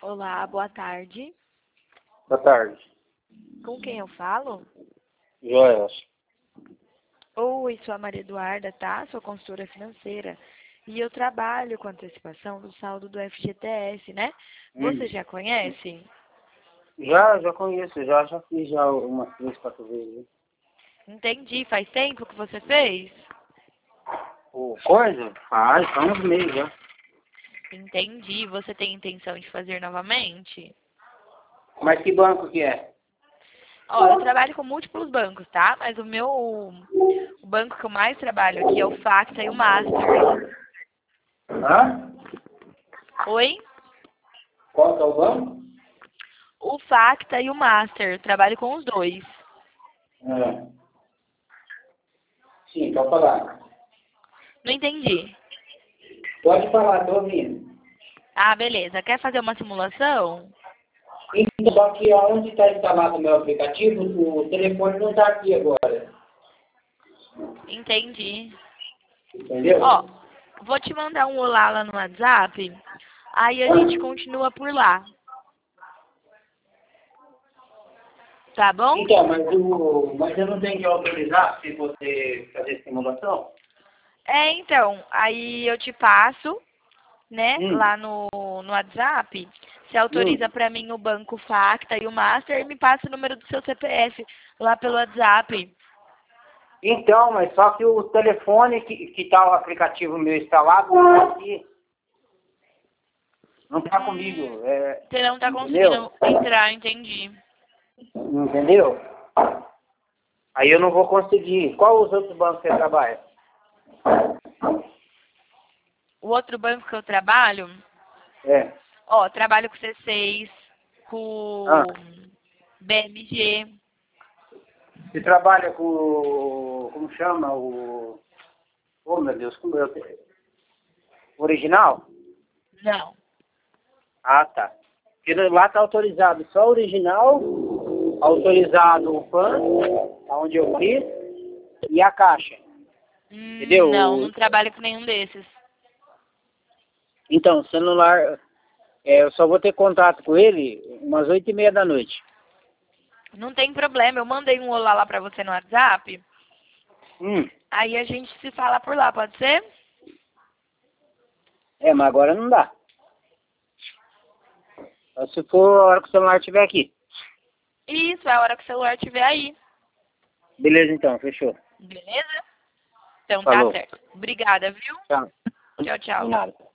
Olá, boa tarde. Boa tarde. Com quem eu falo? Joel. Oi, sou a Maria Eduarda, tá? Sou consultora financeira. E eu trabalho com antecipação do saldo do FGTS, né? Você já conhece? Já conheço, já fiz já umas 3, 4 vezes. Entendi. Faz tempo que você fez? Coisa? Faz uns meses já. Entendi. Você tem intenção de fazer novamente? Mas que banco que é? Ó, eu trabalho com múltiplos bancos, tá? Mas o banco que eu mais trabalho aqui é o Facta e o Master. Hã? Oi? Qual que é o banco? O Facta e o Master. Eu trabalho com os dois. Sim, pode falar. Não entendi. Pode falar, tô ouvindo. Ah, beleza. Quer fazer uma simulação? Então, só que onde está instalado o meu aplicativo, o telefone não está aqui agora. Entendi. Entendeu? Ó, vou te mandar um olá lá no WhatsApp. Aí a gente continua por lá. Tá bom? Então, mas eu não tenho que autorizar se você fazer simulação? Então, aí eu te passo, né, lá no WhatsApp. Você autoriza pra mim o banco Facta e o Master e me passa o número do seu CPF lá pelo WhatsApp. Então, mas só que o telefone que tá o aplicativo meu instalado não tá aqui. Não tá comigo. Você não tá Entendeu? conseguindo entrar, entendi. Entendeu? Aí eu não vou conseguir. Qual os outros bancos que você trabalha? O outro banco que eu trabalho, É. ó, trabalho com C6, com Ah, BMG. você trabalha com... Como chama? Oh, meu Deus, como eu... Original? Não. Ah, tá. Porque lá tá autorizado só original, autorizado o PAN, onde eu fiz, e a caixa. Entendeu? Não trabalho com nenhum desses. Então, celular, eu só vou ter contato com ele umas 8h30 da noite. Não tem problema, eu mandei um olá lá pra você no WhatsApp. Aí a gente se fala por lá, pode ser? Mas agora não dá. Só se for a hora que o celular estiver aqui. Isso, é a hora que o celular estiver aí. Beleza, então, fechou. Beleza? Então tá Falou. certo. Obrigada, viu? Tchau. Tchau, De tchau. nada.